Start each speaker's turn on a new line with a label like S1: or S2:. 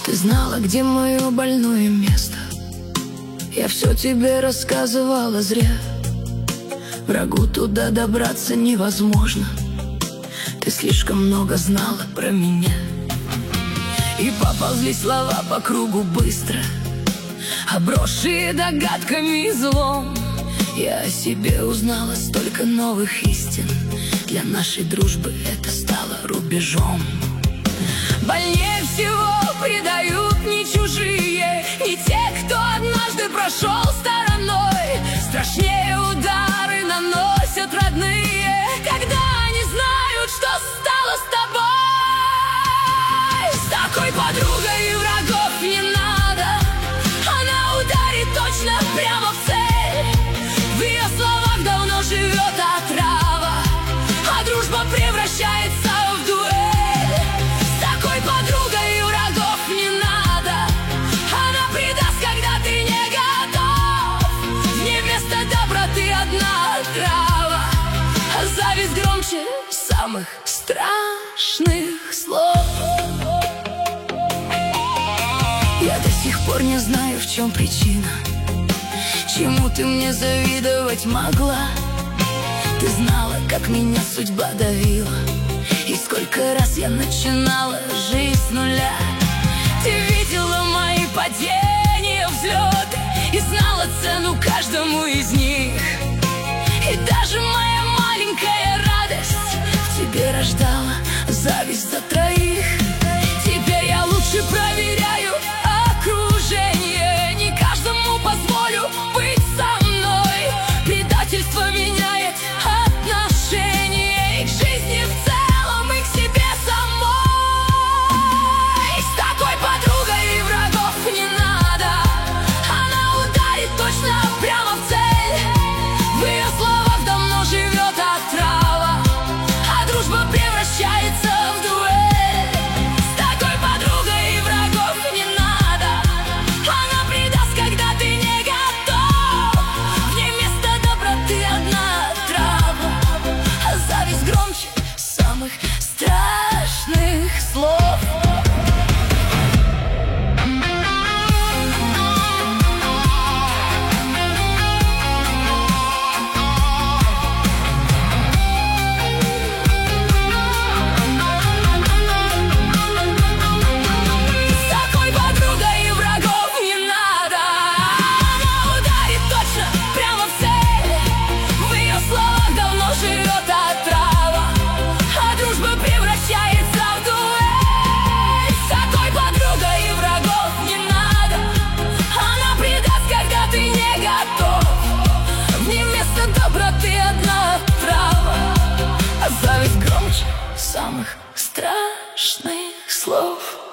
S1: Ты знала, где мое больное место. Я все тебе рассказывала зря. Врагу туда добраться невозможно. Ты слишком много знала про меня. И поползли слова по кругу быстро, обросшие догадками и злом. Я о себе узнала столько новых истин. Для нашей дружбы это стало рубежом. Больнее всего предают не чужие, не те, кто однажды прошел стороной. Страшнее удары наносят родные, когда они знают, что стало с тобой. С такой подругой и врагов не надо. Она ударит точно прямо в цель. В ее словах давно живет отрава, а дружба превращается в дуэль. С такой подругой и врагов не надо. Она предаст, когда ты не готов. Не вместо доброты одна трава, а зависть громче самых страшных слов. Я до сих пор не знаю, в чем причина, чему ты мне завидовать могла. Ты знала, как меня судьба давила, и сколько раз я начинала жизнь с нуля. Ты видела мои падения, взлеты, и знала цену каждому из них. И даже моя маленькая радость в тебе рождала зависть за троих. Теперь я лучше проверяю окружение, не каждому позволю быть со мной. Предательство меняет отношение и к жизни в целом, и к себе самой. С такой подругой и врагов не надо. Она ударит точно прямо в цель. В ее словах давно живет отрава, а дружба превращается в дуэль. С такой подругой и врагов не надо. Она предаст, когда ты не готов. В ней вместо доброты одна трава, а зависть громче самых страшных слов. Зависть громче самых страшных слов.